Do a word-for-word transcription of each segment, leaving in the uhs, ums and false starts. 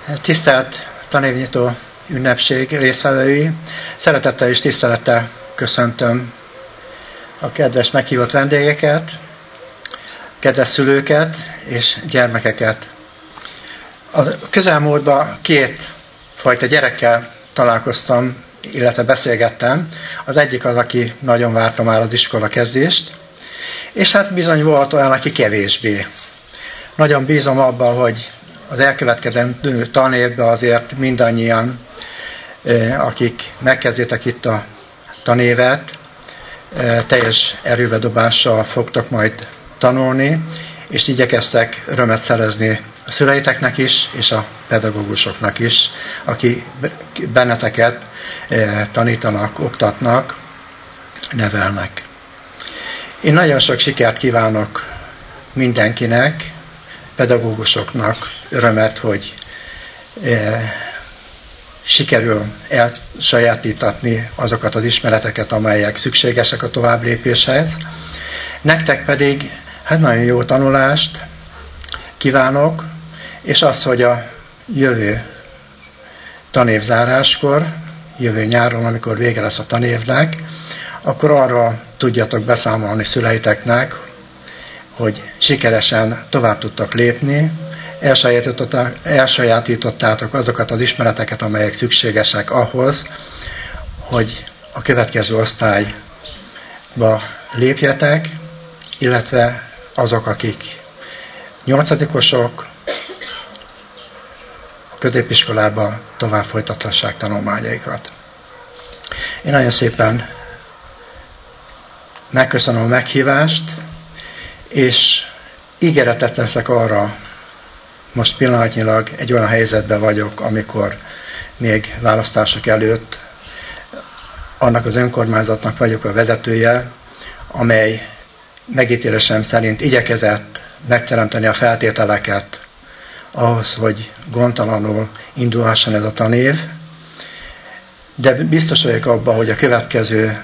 Tisztelt tanévnyitó ünnepség résztvevői, szeretettel és tisztelettel köszöntöm a kedves meghívott vendégeket, kedves szülőket és gyermekeket. A közelmúltban két fajta gyerekkel találkoztam, illetve beszélgettem. Az egyik az, aki nagyon várta már az iskola kezdést, és hát bizony volt olyan, aki kevésbé. Nagyon bízom abban, hogy az elkövetkezendő tanévben azért mindannyian, akik megkezditek itt a tanévet, teljes erőbedobással fogtok majd tanulni, és igyekeztek örömet szerezni a szüleiteknek is, és a pedagógusoknak is, akik benneteket tanítanak, oktatnak, nevelnek. Én nagyon sok sikert kívánok mindenkinek, pedagógusoknak, örömet, hogy e, sikerül elsajátítatni azokat az ismereteket, amelyek szükségesek a továbblépéshez. Nektek pedig hát nagyon jó tanulást kívánok, és az, hogy a jövő tanévzáráskor, jövő nyáron, amikor vége lesz a tanévnek, akkor arra tudjatok beszámolni szüleiteknek, hogy sikeresen tovább tudtak lépni, elsajátítottátok azokat az ismereteket, amelyek szükségesek ahhoz, hogy a következő osztályba lépjetek, illetve azok, akik nyolcadikosok, a középiskolába tovább folytathassák tanulmányaikat. Én nagyon szépen megköszönöm a meghívást, és ígéretet teszek arra, most pillanatnyilag egy olyan helyzetben vagyok, amikor még választások előtt annak az önkormányzatnak vagyok a vezetője, amely megítélésem szerint igyekezett megteremteni a feltételeket ahhoz, hogy gondtalanul indulhasson ez a tanév, de biztos vagyok abban, hogy a következő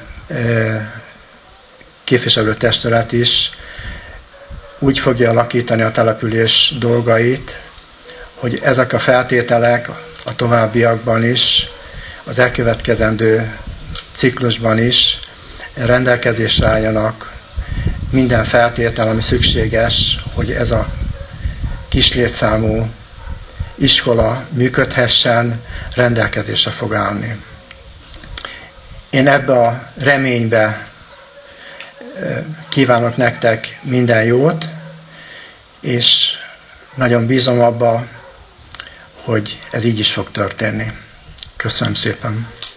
képviselőtestület is úgy fogja alakítani a település dolgait, hogy ezek a feltételek a továbbiakban is, az elkövetkezendő ciklusban is rendelkezésre álljanak minden feltétel, ami szükséges, hogy ez a kis létszámú iskola működhessen, rendelkezésre fog állni. Én ebbe a reménybe kívánok nektek minden jót, és nagyon bízom abba, hogy ez így is fog történni. Köszönöm szépen!